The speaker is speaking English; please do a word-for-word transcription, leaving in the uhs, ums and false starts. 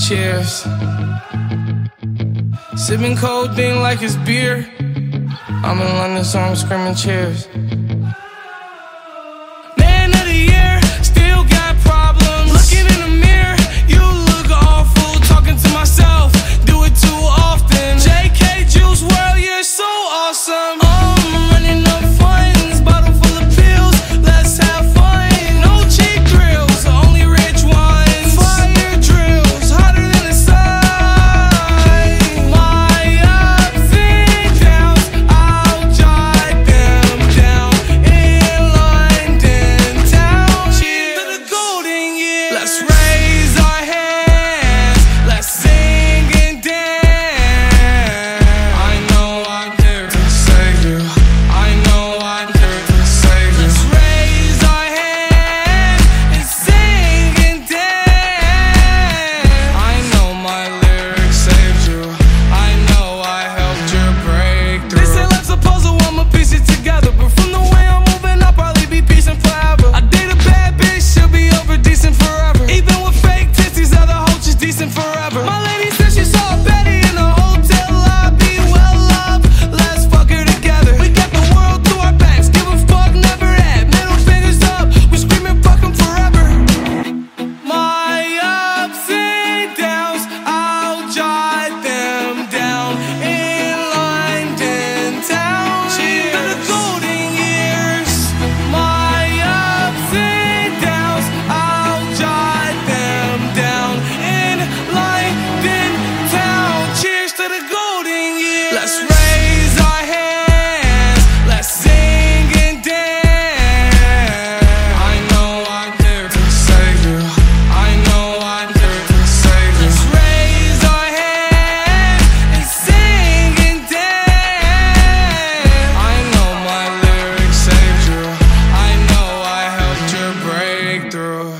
Cheers. Sipping codeine like it's beer. I'm in London, so I'm screaming cheers. Man of the year, still got problems. Looking in the mirror, you look awful. Talking to myself, do it too often. J K Juice World, you're so awesome. Oh, I'm running up funds, bottle full of pills. Let's have fun. No cheap thrills, only rich ones. Fire drills, hotter than the sun. My ups and downs, I'll jot them down in London town. Cheers to the golden years. Let's raise our hands, let's sing and dance. I know I'm here to save you. I know I'm here to save you. Let's raise our hands and sing and dance. I know my lyrics saved you. I know I helped your breakthrough. They say life's a puzzle, I'ma piece it together. But from the way I'm moving, I'll probably be piecing forever. I date a bad bitch, she'll be over decent forever. Even with fake tits, these other hoes just decent forever. My lady said she saw a Betty in a hotel lobby. Well, love, let's fuck her together. We got the world to our backs, give a fuck, never had. Middle fingers up, we screaming fuck 'em forever. My ups and downs, I'll jot them down in London town. Cheers to the golden years. My ups and downs, I'll jot them down in London town. Cheers to the golden years. Let's raise our hands, let's sing and dance. I know I'm here to save you. I know I'm here to save you. Let's raise our hands and sing and dance. I know my lyrics saved you. I know I helped your breakthrough.